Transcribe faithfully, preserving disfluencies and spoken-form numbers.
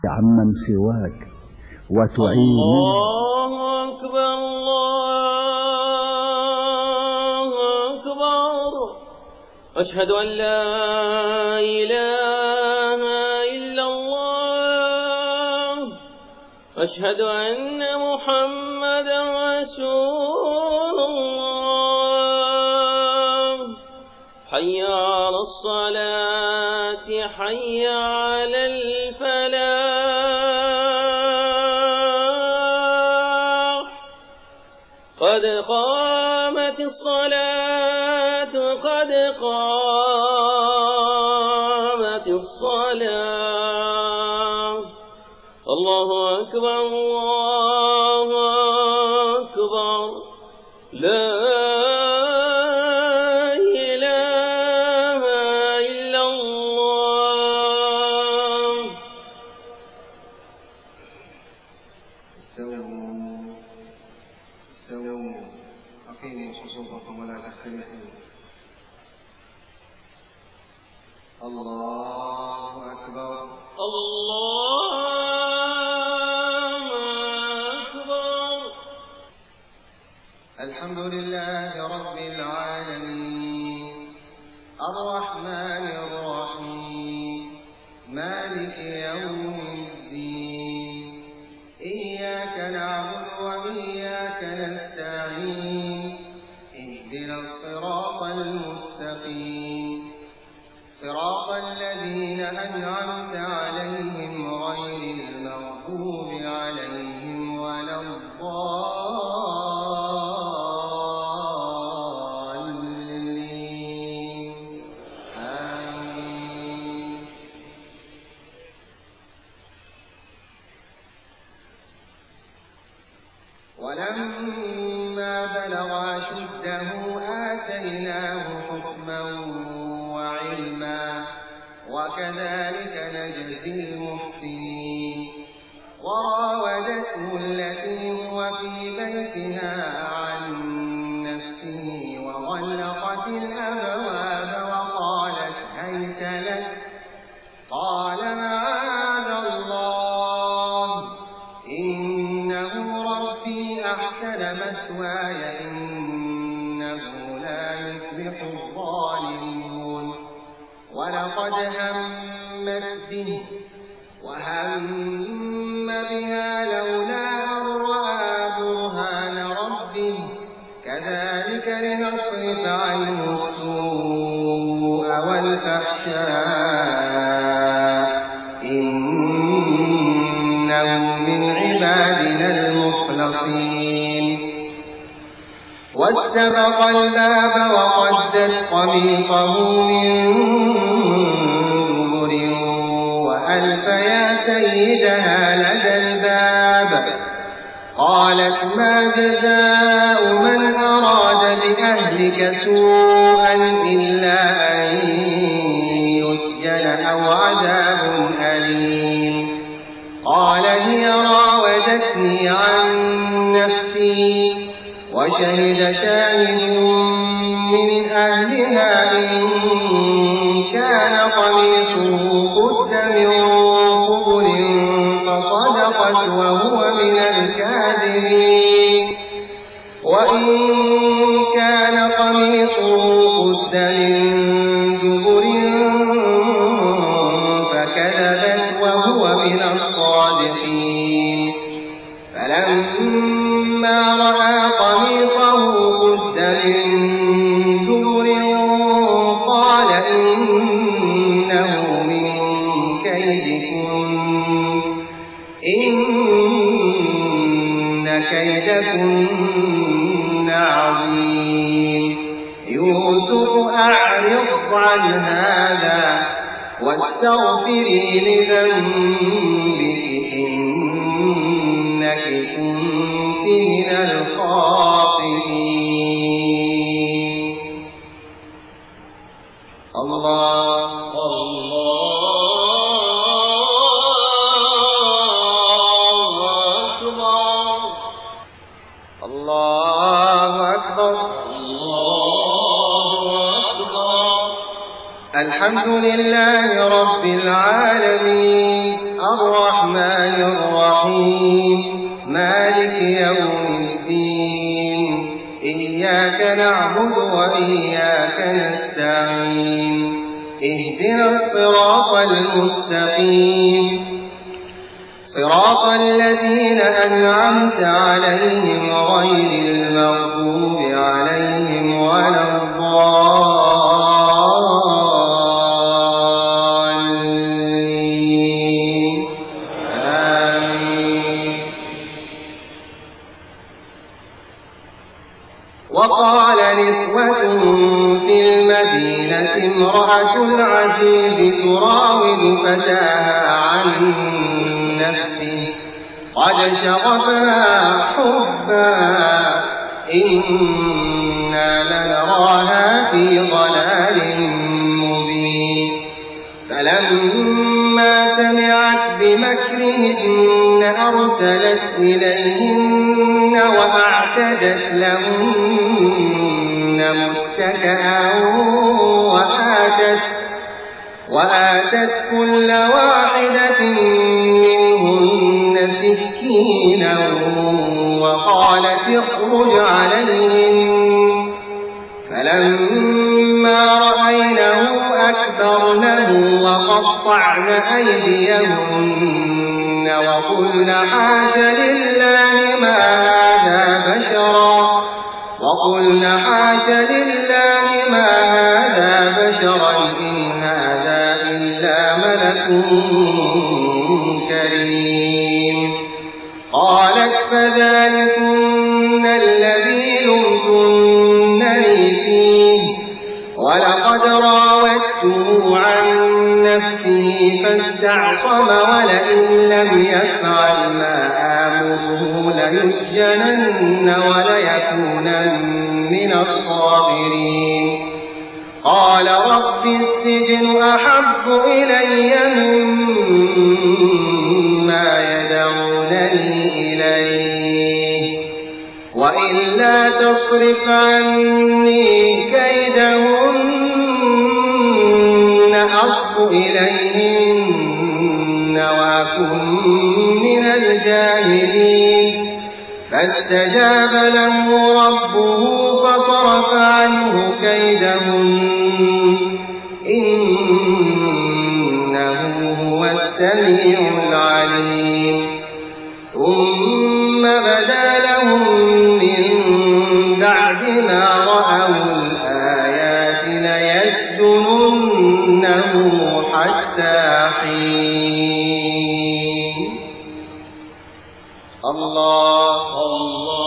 عمن سواك وتعين. الله أكبر الله أكبر. أشهد أن لا إله إلا الله. أشهد أن محمدا رسول الله. حي على الصلاة حي على الفلاح. قد قامت الصلاة قد قامت الصلاة. الله أكبر الله أكبر. لا إله إلا الله. استووا استووا أقيموا صفوفكم ولا تختلفوا. الله أكبر الله أكبر. الحمد لله رب العالمين الرحمن الرحيم مالك يوم الدين. إياك نعبد وإياك نستعين. اهدنا الصراط المستقيم صراط الذين أنعمت عليهم غير المغضوب عليهم ولا الضالين. آمين. ولما بلغ أشده آتيناه حكما وعلما وكذلك نجزي المحسنين. وراودته التي هو في بيتها عن نفسه وغلقت الأبواب وقالت هيت لك قال معاذ الله إنه ربي أحسن مثواي إنه لا يفلح الظالمون. ولقد همت به وهم بها لولا أن رأى برهان ربه كذلك لنصرف عنه السوء والفحشاء إنه من عبادنا المخلصين. واستبق الباب وقدت قميصه من دبر وألف يا سيدها لدى الباب. قالت ما جزاء من أراد بأهلك سوءا إلا أن يسجن أو عذاب أليم. قال هي راودتني عن نفسي وشهد شاهد من أهلها إن كان قميصه قد من قبل فصدقت وهو من الكاذبين. وإن كان قميصه قد من دبر فكذبت وهو من الصادقين. فلما رأى قميصه قد من دبر قال إنه من كيدكن إن كيدكن عظيم. يوسف أعرض عن هذا واستغفري لذنبك إنك كنت من الخاطئين. الله الله أكبر الله أكبر. الحمد لله رب العالمين الرحمن الرحمن الرحيم مالك يوم الدين إياك نعبد وإياك نستعين اهدنا الصراط المستقيم صراط الذين أنعمت عليهم غير المغضوب عليهم ولا الضالين آمين. وقال نسوة في المدينة امرأة العزيز تراود فتاها عن نفسه قد شغفها حبا إنا لنراها في ضلال مبين فلما سمعت بمكرهن أرسلت إليهن وأعتدت لهن متكئا وآتت وآتت كل واحدة منهن سكينا وقالت اخرج عليهم فلما رأينه أكبرنه وقطعن أيديهن وقلن حاش لله ما هذا بشرا وقلن حاش لله ما هذا بشرا إن هذا إلا ملك كريم قالت فذلكن الذي لمتنني فيه ولقد راودته عن نفسه فاستعصم ولئن لم يفعل ما آمره ليسجنن وليكونن من الصاغرين قال رب السجن أحب إلي مما يدعونني إليه وإلا تصرف عني كيدهن أصب إليهن وأكن من الجاهلين فاستجاب له ربه فصرف عنه كيدهن إنه هو السميع العليم ثم بدا لهم من بعد ما رأوا الآيات ليسجننه حتى حين الله الله